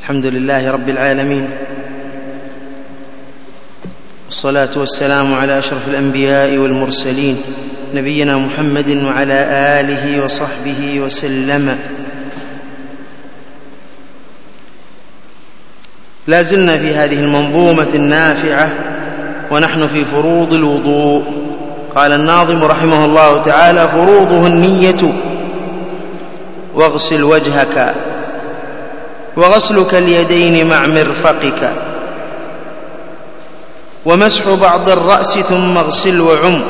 الحمد لله رب العالمين، والصلاة والسلام على أشرف الأنبياء والمرسلين نبينا محمد وعلى آله وصحبه وسلم. لا زلنا في هذه المنظومة النافعة ونحن في فروض الوضوء. قال الناظم رحمه الله تعالى: فروضه النية واغسل وجهك وغسلك اليدين مع مرفقك ومسح بعض الرأس ثم اغسل وعم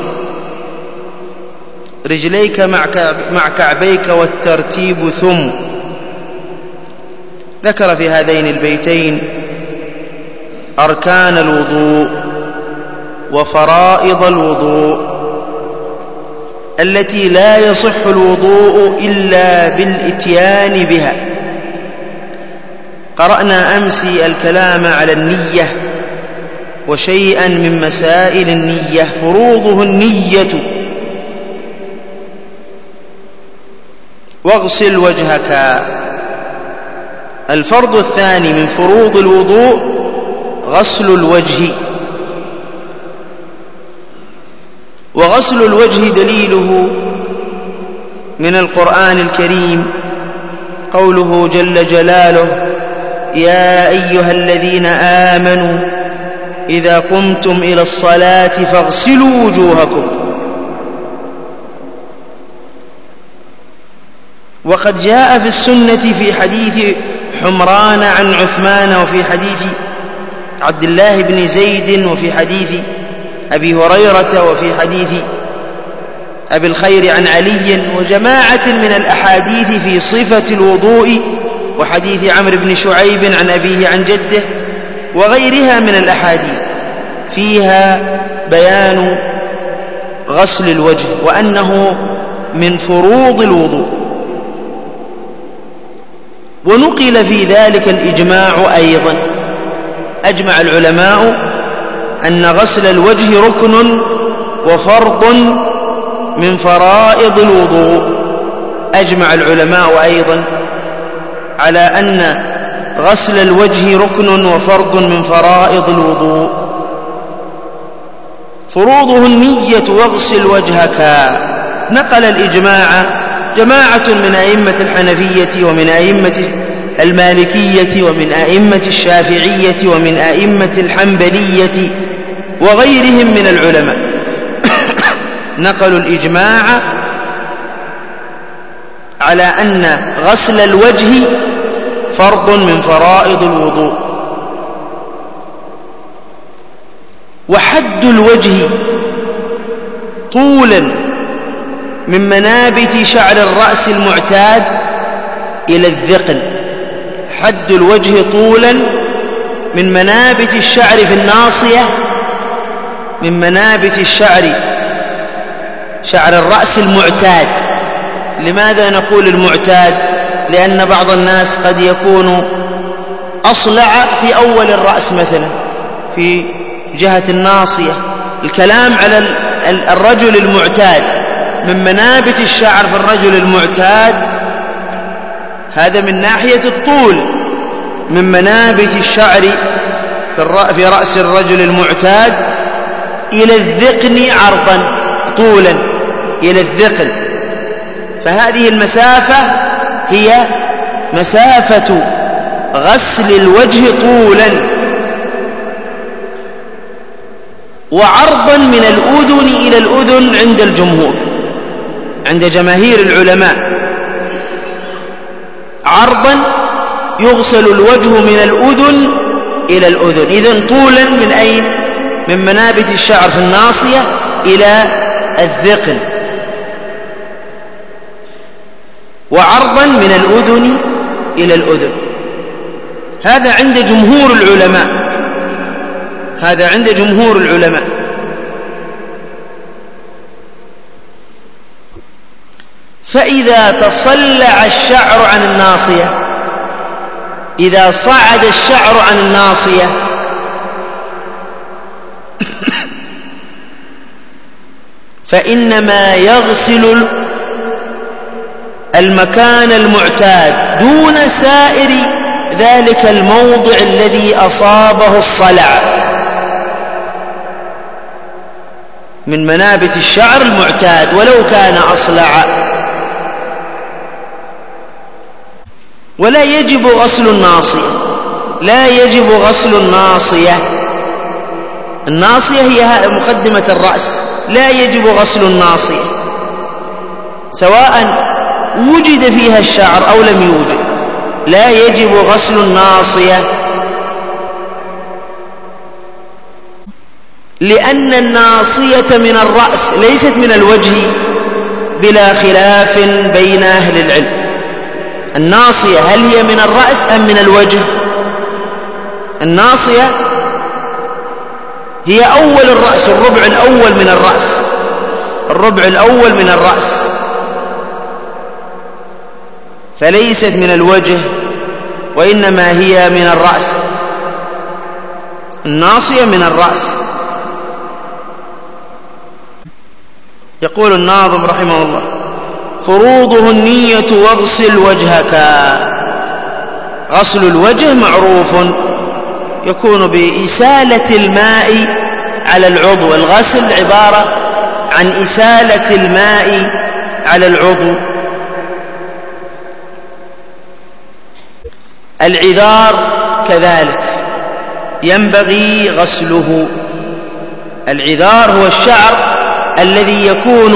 رجليك مع كعبيك والترتيب ثم. ذكر في هذين البيتين أركان الوضوء وفرائض الوضوء التي لا يصح الوضوء إلا بالإتيان بها. قرأنا أمس الكلام على النية وشيئا من مسائل النية. فروضه النية واغسل وجهك. الفرض الثاني من فروض الوضوء غسل الوجه. وغسل الوجه دليله من القرآن الكريم قوله جل جلاله: يا أيها الذين آمنوا إذا قمتم إلى الصلاة فاغسلوا وجوهكم. وقد جاء في السنة في حديث حمران عن عثمان، وفي حديث عبد الله بن زيد، وفي حديث أبي هريرة، وفي حديث أبي الخير عن علي، وجماعة من الأحاديث في صفة الوضوء، وحديث عمرو بن شعيب عن أبيه عن جده، وغيرها من الأحاديث فيها بيان غسل الوجه وأنه من فروض الوضوء. ونقل في ذلك الإجماع أيضا. أجمع العلماء أن غسل الوجه ركن وفرض من فرائض الوضوء. أجمع العلماء أيضا على أن غسل الوجه ركن وفرض من فرائض الوضوء. فروضه النية واغسل وجهك. نقل الإجماع جماعة من أئمة الحنفية ومن أئمة المالكية ومن أئمة الشافعية ومن أئمة الحنبلية وغيرهم من العلماء نقلوا الإجماع على أن غسل الوجه فرض من فرائض الوضوء. وحد الوجه طولا من منابت شعر الرأس المعتاد إلى الذقن. حد الوجه طولا من منابت الشعر في الناصية، من منابت شعر الرأس المعتاد. لماذا نقول المعتاد؟ لأن بعض الناس قد يكون أصلع في أول الرأس مثلا في جهة الناصية. الكلام على الرجل المعتاد. من منابت الشعر في الرجل المعتاد هذا من ناحية الطول، من منابت الشعر في رأس الرجل المعتاد إلى الذقن عرضا، طولا إلى الذقن. فهذه المسافة هي مسافة غسل الوجه طولا. وعرضا من الأذن إلى الأذن عند الجمهور، عند جماهير العلماء عرضا يغسل الوجه من الأذن إلى الأذن. إذن طولا من أين؟ من منابت الشعر في الناصية إلى الذقن. وعرضا من الأذن إلى الأذن. هذا عند جمهور العلماء. هذا عند جمهور العلماء. فإذا تصلع الشعر عن الناصية، إذا صعد الشعر عن الناصية فإنما يغسل المكان المعتاد دون سائر ذلك الموضع الذي أصابه الصلع من منابت الشعر المعتاد ولو كان أصلع. ولا يجب غسل الناصية، لا يجب غسل الناصية. الناصية هي مقدمة الرأس، لا يجب غسل الناصية سواء وجد فيها الشعر أو لم يوجد، لا يجب غسل الناصية، لأن الناصية من الرأس ليست من الوجه بلا خلاف بين أهل العلم. الناصية هل هي من الرأس أم من الوجه؟ الناصية هي أول الرأس، الربع الأول من الرأس، الربع الأول من الرأس، فليست من الوجه وإنما هي من الرأس. الناصية من الرأس. يقول الناظم رحمه الله: فروضه النية واغسل وجهك. غسل الوجه معروف يكون بإسالة الماء على العضو. الغسل عبارة عن إسالة الماء على العضو. العذار كذلك ينبغي غسله. العذار هو الشعر الذي يكون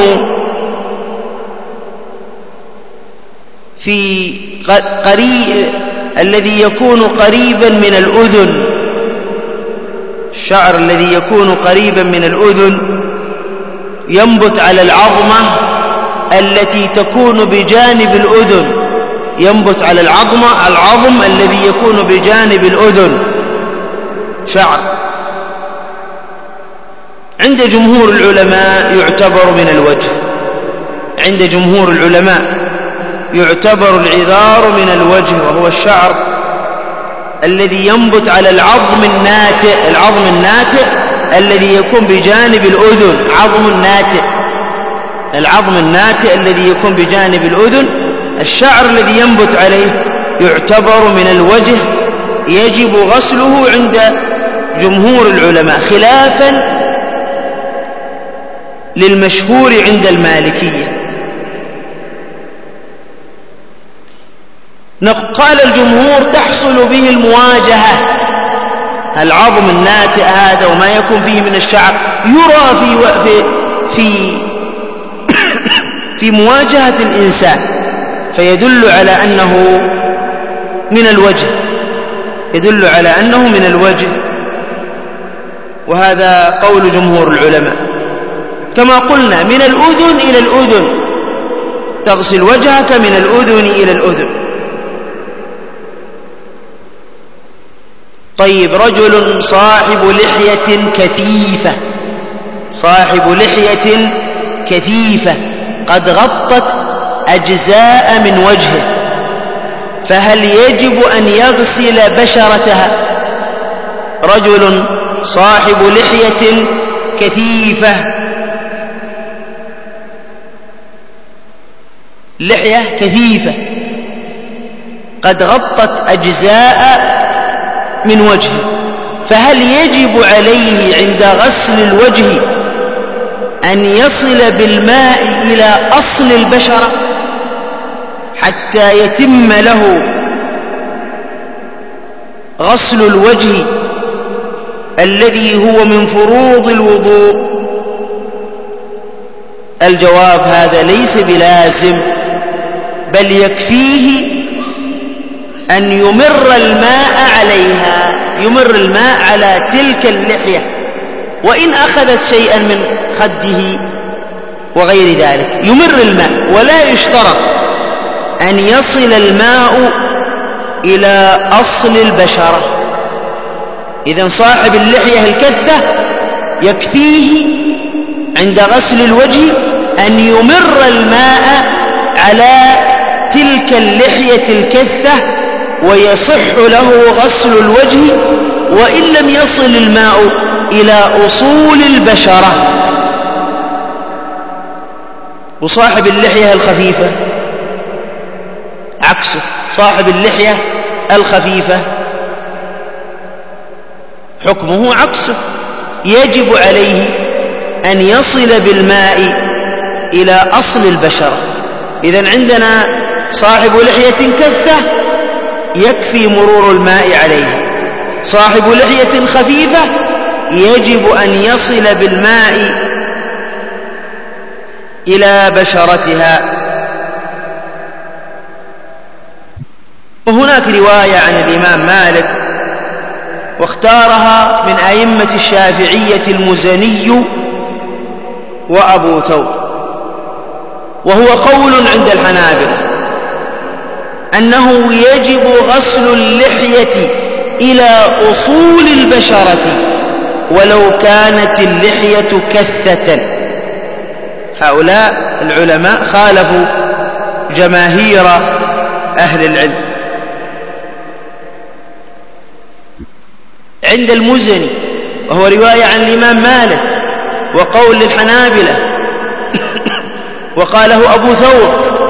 الذي يكون قريبا من الأذن. الشعر الذي يكون قريبا من الأذن ينبت على العظمة التي تكون بجانب الأذن، ينبت على العظم الذي يكون بجانب الأذن شعر. عند جمهور العلماء يعتبر من الوجه، عند جمهور العلماء يعتبر العذار من الوجه، وهو الشعر الذي ينبت على العظم الناتئ الذي يكون بجانب الأذن. العظم الناتئ الذي يكون بجانب الأذن، الشعر الذي ينبت عليه يعتبر من الوجه، يجب غسله عند جمهور العلماء، خلافا للمشهور عند المالكية. قال الجمهور تحصل به المواجهة. العظم الناتئ هذا وما يكون فيه من الشعر يرى في مواجهة الإنسان، فيدل على أنه من الوجه، يدل على أنه من الوجه. وهذا قول جمهور العلماء. كما قلنا من الأذن إلى الأذن، تغسل وجهك من الأذن إلى الأذن. طيب، رجل صاحب لحية كثيفة قد غطت أجزاء من وجهه، فهل يجب أن يغسل بشرتها؟ رجل صاحب لحية كثيفة قد غطت أجزاء من وجهه، فهل يجب عليه عند غسل الوجه أن يصل بالماء إلى أصل البشرة حتى يتم له غسل الوجه الذي هو من فروض الوضوء؟ الجواب: هذا ليس بلازم، بل يكفيه أن يمر الماء عليها، يمر الماء على تلك اللحية، وإن أخذت شيئا من خده وغير ذلك يمر الماء، ولا يشترط أن يصل الماء إلى أصل البشرة. إذن صاحب اللحية الكثة يكفيه عند غسل الوجه أن يمر الماء على تلك اللحية الكثة ويصح له غسل الوجه، وإن لم يصل الماء إلى أصول البشرة. وصاحب اللحية الخفيفة عكسه، صاحب اللحية الخفيفة حكمه عكسه، يجب عليه أن يصل بالماء إلى أصل البشرة. إذن عندنا صاحب لحية كثة يكفي مرور الماء عليها، صاحب لحية خفيفة يجب أن يصل بالماء إلى بشرتها. وهناك رواية عن الإمام مالك واختارها من أئمة الشافعية المزني وأبو ثور، وهو قول عند الحنابلة أنه يجب غسل اللحية إلى أصول البشرة ولو كانت اللحية كثة. هؤلاء العلماء خالفوا جماهير أهل العلم. عند المزني وهو رواية عن الإمام مالك وقول للحنابلة وقاله أبو ثور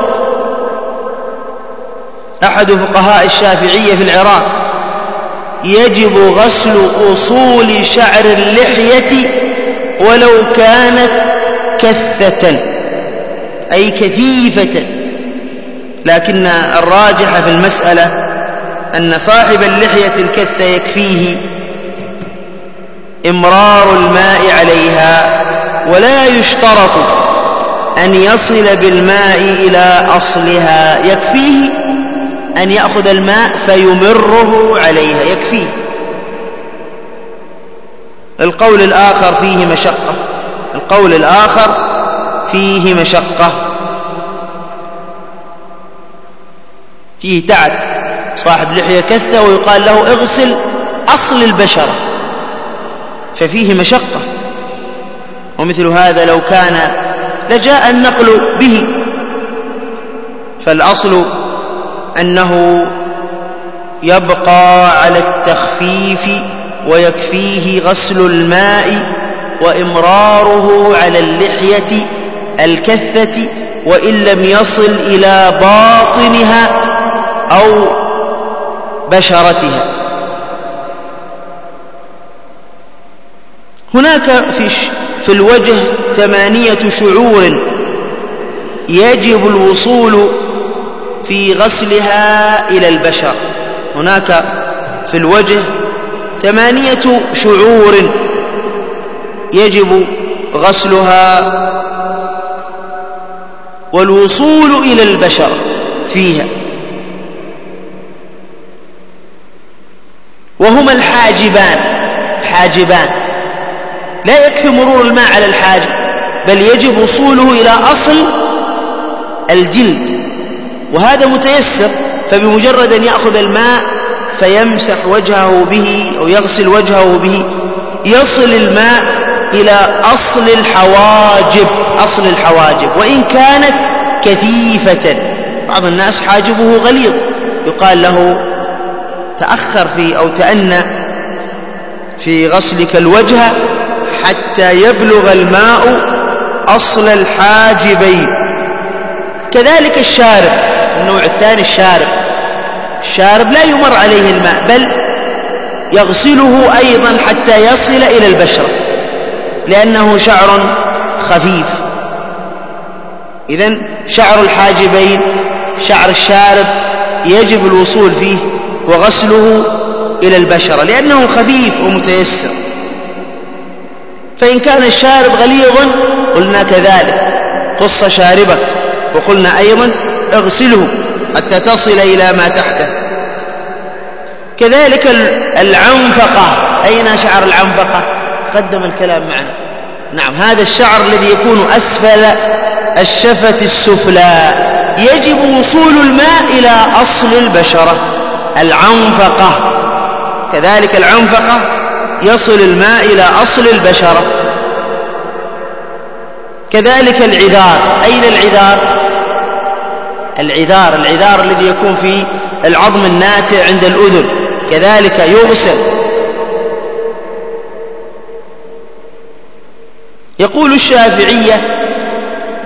أحد فقهاء الشافعية في العراق، يجب غسل أصول شعر اللحية ولو كانت كثة أي كثيفة، لكن الراجح في المسألة أن صاحب اللحية الكثة يكفيه إمرار الماء عليها، ولا يشترط أن يصل بالماء إلى أصلها، يكفيه أن يأخذ الماء فيمره عليها يكفيه. القول الآخر فيه مشقة، القول الآخر فيه مشقة، فيه تعب، صاحب لحية كثة ويقال له اغسل أصل البشرة، ففيه مشقة. ومثل هذا لو كان لجاء النقل به، فالأصل أنه يبقى على التخفيف ويكفيه غسل الماء وإمراره على اللحية الكثة وإن لم يصل إلى باطنها أو بشرتها. هناك في الوجه 8 شعور يجب الوصول في غسلها إلى البشر. هناك في الوجه 8 شعور يجب غسلها والوصول إلى البشر فيها، وهما الحاجبان. لا يكفي مرور الماء على الحاجب، بل يجب وصوله إلى أصل الجلد، وهذا متيسر، فبمجرد أن يأخذ الماء فيمسح وجهه به أو يغسل وجهه به يصل الماء إلى أصل الحواجب وإن كانت كثيفة. بعض الناس حاجبه غليظ، يقال له تأخر أو تأنى في غسلك الوجه حتى يبلغ الماء أصل الحاجبين. كذلك الشارب، النوع الثاني الشارب لا يمر عليه الماء، بل يغسله أيضا حتى يصل إلى البشرة لأنه شعر خفيف. إذن شعر الحاجبين، شعر الشارب يجب الوصول فيه وغسله إلى البشرة لأنه خفيف ومتيسر. فإن كان الشارب غليظا قلنا كذلك قص شاربك، وقلنا أيضا اغسله حتى تصل إلى ما تحته. كذلك العنفقة، أين شعر العنفقة؟ تقدم الكلام معنا. نعم، هذا الشعر الذي يكون أسفل الشفة السفلى يجب وصول الماء إلى أصل البشرة، العنفقة. كذلك العنفقة يصل الماء إلى أصل البشرة. كذلك العذار، أين العذار الذي يكون في العظم الناتئ عند الأذن، كذلك يغسل. يقول الشافعية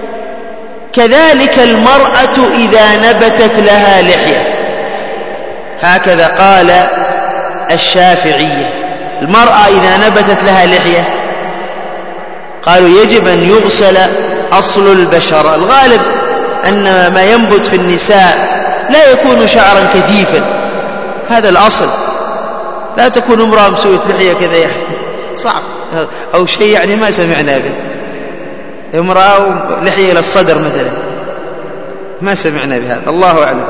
كذلك المرأة إذا نبتت لها لحية، هكذا قال الشافعية. المرأة إذا نبتت لها لحية قالوا يجب أن يغسل أصل البشرة. الغالب أن ما ينبت في النساء لا يكون شعرا كثيفا، هذا الأصل. لا تكون امرأة مسوية لحية كذا يعني صعب، أو شيء يعني ما سمعنا به. امرأة لحية إلى الصدر مثلا ما سمعنا بهذا، الله أعلم.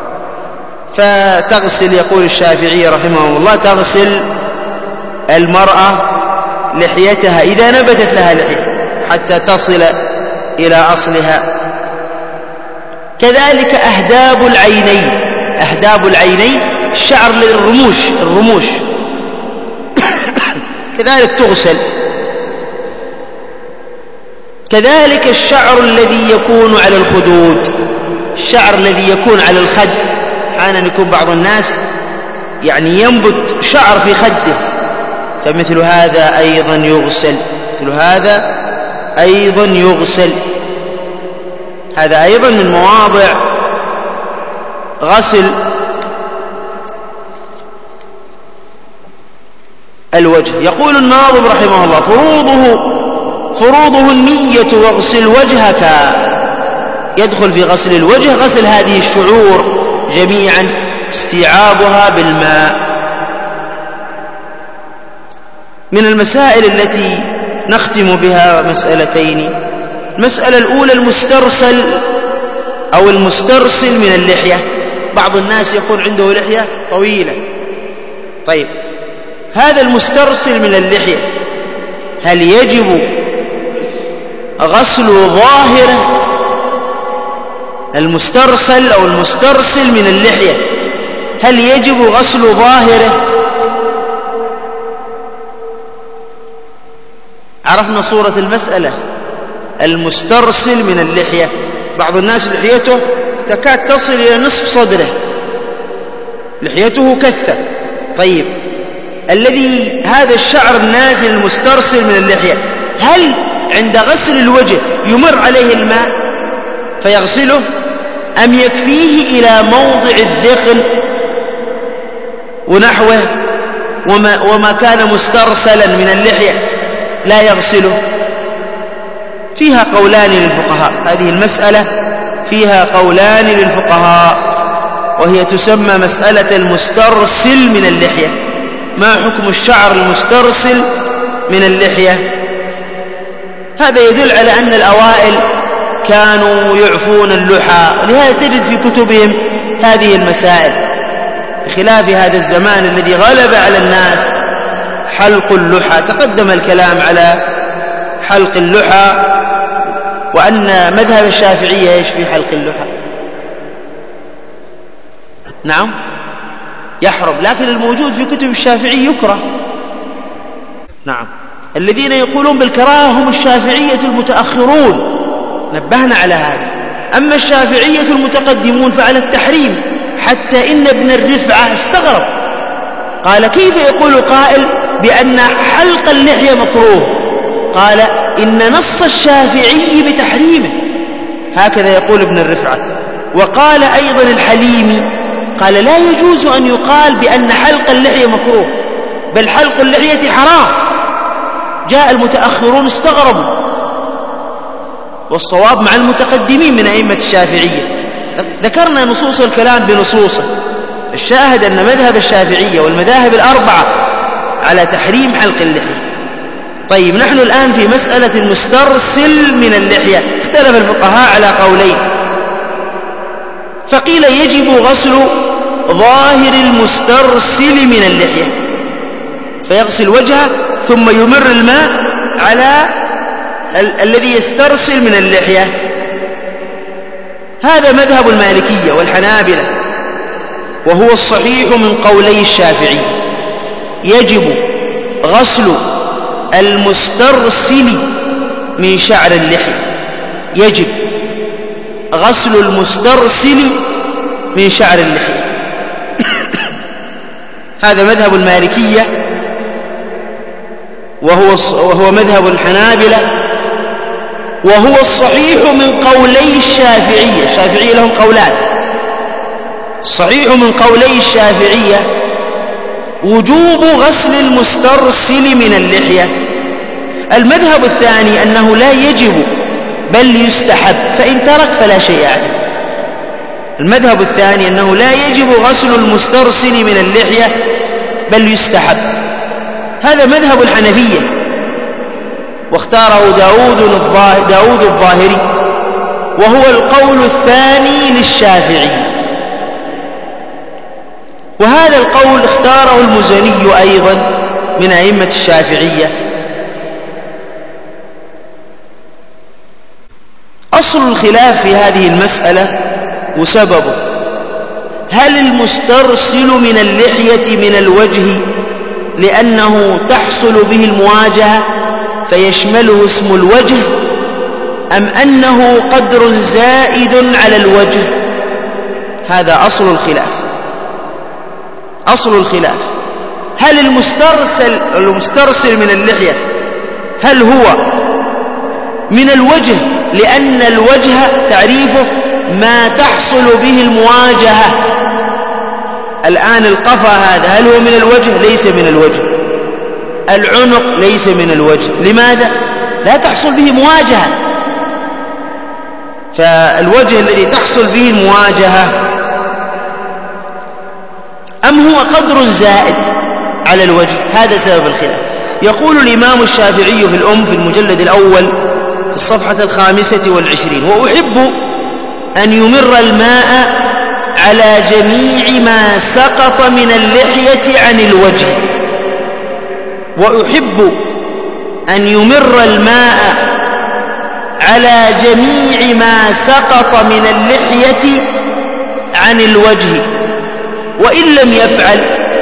فتغسل، يقول الشافعي رحمه الله، تغسل المرأة لحيتها إذا نبتت لها لحية حتى تصل إلى أصلها. كذلك أهداب العينين، أهداب العينين الشعر الرموش كذلك تغسل. كذلك الشعر الذي يكون على الخدود، الشعر الذي يكون على الخد، أحيانا يكون بعض الناس يعني ينبت شعر في خده، فمثل هذا أيضا يغسل، مثل هذا أيضا يغسل. هذا أيضا من مواضع غسل الوجه. يقول الناظم رحمه الله: فروضه النية واغسل وجهك. يدخل في غسل الوجه غسل هذه الشعور جميعا، استيعابها بالماء. من المسائل التي نختم بها مسألتين. المسألة الأولى المسترسل أو المسترسل من اللحية. بعض الناس يكون عنده لحية طويلة، طيب هذا المسترسل من اللحية هل يجب غسل ظاهره؟ المسترسل أو المسترسل من اللحية هل يجب غسل ظاهره؟ عرفنا صورة المسألة. المسترسل من اللحية، بعض الناس لحيته تكاد تصل إلى نصف صدره، لحيته كثة. طيب هذا الشعر النازل المسترسل من اللحية هل عند غسل الوجه يمر عليه الماء فيغسله، أم يكفيه إلى موضع الذقن ونحوه وما كان مسترسلا من اللحية لا يغسله؟ فيها قولان للفقهاء، هذه المسألة فيها قولان للفقهاء، وهي تسمى مسألة المسترسل من اللحية. ما حكم الشعر المسترسل من اللحية؟ هذا يدل على أن الأوائل كانوا يعفون اللحى، ولهذا تجد في كتبهم هذه المسائل، بخلاف هذا الزمان الذي غلب على الناس حلق اللحى. تقدم الكلام على حلق اللحى، وأن مذهب الشافعية ايش في حلق اللحى؟ نعم يحرم، لكن الموجود في كتب الشافعي يكره. نعم، الذين يقولون بالكراهة هم الشافعية المتأخرون، نبهنا على هذا. أما الشافعية المتقدمون فعلى التحريم، حتى إن ابن الرفعة استغرب، قال: كيف يقول قائل بأن حلق اللحية مكروه؟ قال: إن نص الشافعي بتحريمه. هكذا يقول ابن الرفعة. وقال أيضا الحليمي، قال: لا يجوز أن يقال بأن حلق اللحية مكروه، بل حلق اللحية حرام. جاء المتأخرون استغربوا، والصواب مع المتقدمين من أئمة الشافعية. ذكرنا نصوص الكلام بنصوصه. الشاهد أن مذهب الشافعية والمذاهب الأربعة على تحريم حلق اللحية. طيب نحن الآن في مسألة المسترسل من اللحية، اختلف الفقهاء على قولين. فقيل يجب غسل ظاهر المسترسل من اللحية، فيغسل وجهه ثم يمر الماء على الذي يسترسل من اللحية. هذا مذهب المالكية والحنابلة، وهو الصحيح من قولي الشافعي. يجب غسل المسترسل من شعر اللحية، يجب غسل المسترسل من شعر اللحية. هذا مذهب المالكية، وهو مذهب الحنابلة، وهو الصحيح من قولي الشافعية. الشافعية لهم قولان: الصحيح من قولي الشافعية وجوب غسل المسترسل من اللحية. المذهب الثاني أنه لا يجب بل يستحب، فإن ترك فلا شيء عليه. المذهب الثاني أنه لا يجب غسل المسترسل من اللحية بل يستحب، هذا مذهب الحنفية، واختاره داود الظاهري، وهو القول الثاني للشافعي. وهذا القول اختاره المزني أيضا من أئمة الشافعية. أصل الخلاف في هذه المسألة وسببه: هل المسترسل من اللحية من الوجه لأنه تحصل به المواجهة فيشمله اسم الوجه، أم أنه قدر زائد على الوجه؟ هذا أصل الخلاف. أصل الخلاف: هل المسترسل من اللحية هل هو من الوجه لأن الوجه تعريفه ما تحصل به المواجهة؟ الآن القفا هذا هل هو من الوجه؟ ليس من الوجه. العنق ليس من الوجه. لماذا؟ لا تحصل به مواجهة. فالوجه الذي تحصل به المواجهة أم هو قدر زائد على الوجه؟ هذا سبب الخلاف. يقول الإمام الشافعي في الأم في المجلد الأول في الصفحة 25: وأحب أن يمر الماء على جميع ما سقط من اللحية عن الوجه. وأحب أن يمر الماء على جميع ما سقط من اللحية عن الوجه، وإن لم يفعل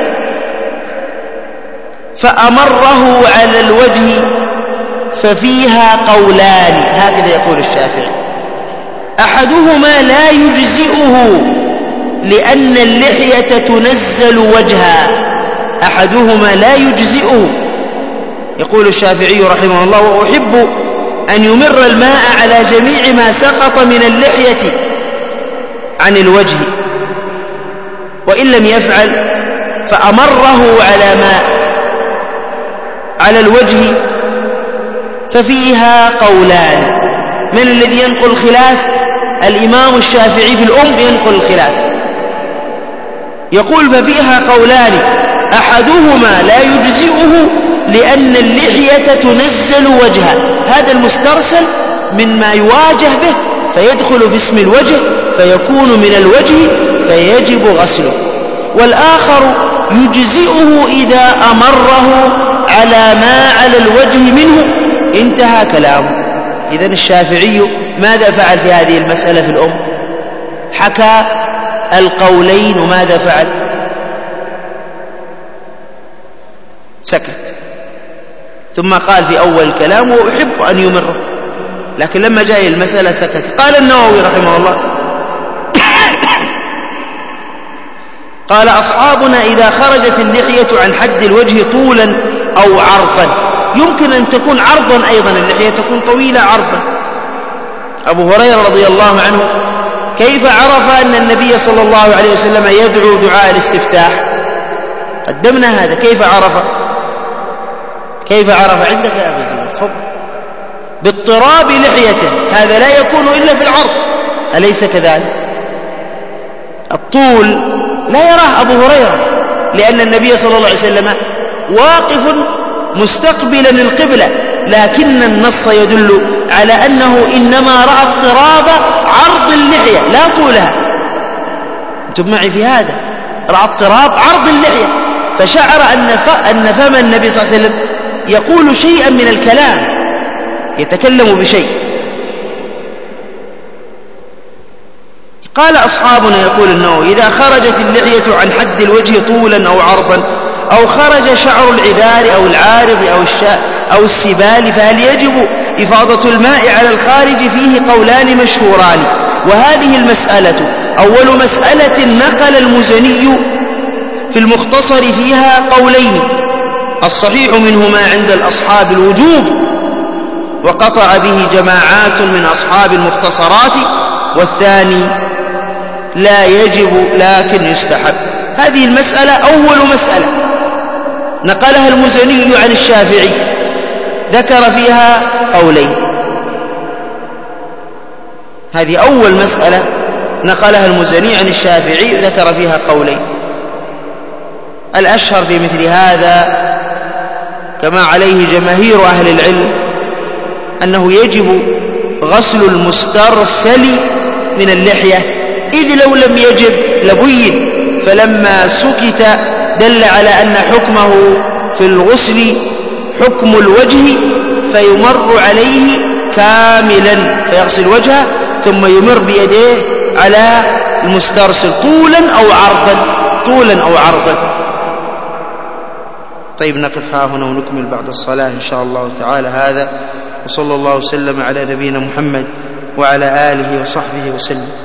فأمره على الوجه ففيها قولان. هكذا يقول الشافعي: أحدهما لا يجزئه لأن اللحية تنزل وجها. أحدهما لا يجزئه، يقول الشافعي رحمه الله: وأحب أن يمر الماء على جميع ما سقط من اللحية عن الوجه، وإن لم يفعل فأمره على الوجه ففيها قولان. من الذي ينقل الخلاف؟ الإمام الشافعي في الأم ينقل الخلاف، يقول: ففيها قولان، أحدهما لا يجزئه لأن اللحية تنزل وجها. هذا المسترسل مما يواجه به فيدخل في اسم الوجه فيكون من الوجه فيجب غسله. والآخر يجزئه إذا أمره على ما على الوجه منه. انتهى كلامه. إذن الشافعي ماذا فعل في هذه المسألة في الأم؟ حكى القولين، وماذا فعل؟ سكت، ثم قال في أول الكلام: وأحب أن يمره، لكن لما جاء المسألة سكت. قال النووي رحمه الله: قال: أصحابنا إذا خرجت اللحية عن حد الوجه طولا أو عرضا، يمكن أن تكون عرضا أيضا، اللحية تكون طويلة عرضا. أبو هريرة رضي الله عنه كيف عرف أن النبي صلى الله عليه وسلم يدعو دعاء الاستفتاح؟ قدمنا هذا. كيف عرف عندك يا أبو الزبير؟ تفضل. باضطراب لحيته، هذا لا يكون إلا في العرض، أليس كذلك؟ الطول لا يراه أبو هريرة، لأن النبي صلى الله عليه وسلم واقف مستقبلا القبلة، لكن النص يدل على أنه إنما رأى اضطراب عرض اللحية لا طولها. أنتم معي في هذا؟ رأى اضطراب عرض اللحية، فشعر أن فم النبي صلى الله عليه وسلم يقول شيئا من الكلام، يتكلم بشيء. قال أصحابنا، يقول النووي: إذا خرجت اللحية عن حد الوجه طولا أو عرضا، أو خرج شعر العذار أو العارض أو السبال، فهل يجب إفاضة الماء على الخارج؟ فيه قولان مشهوران، وهذه المسألة أول مسألة نقل المزني في المختصر فيها قولين، الصحيح منهما عند الأصحاب الوجوب، وقطع به جماعات من أصحاب المختصرات، والثاني لا يجب لكن يستحب. هذه المسألة أول مسألة نقلها المزني عن الشافعي، ذكر فيها قولين. هذه أول مسألة نقلها المزني عن الشافعي ذكر فيها قولين. الأشهر في مثل هذا كما عليه جماهير أهل العلم أنه يجب غسل المسترسل من اللحية، إذ لو لم يجب لبين، فلما سكت دل على أن حكمه في الغسل حكم الوجه، فيمر عليه كاملا فيغسل وجهه ثم يمر بيديه على المسترسل طولا أو عرضا. طيب نقف ها هنا ونكمل بعد الصلاة إن شاء الله تعالى هذا، وصلى الله وسلم على نبينا محمد وعلى آله وصحبه وسلم.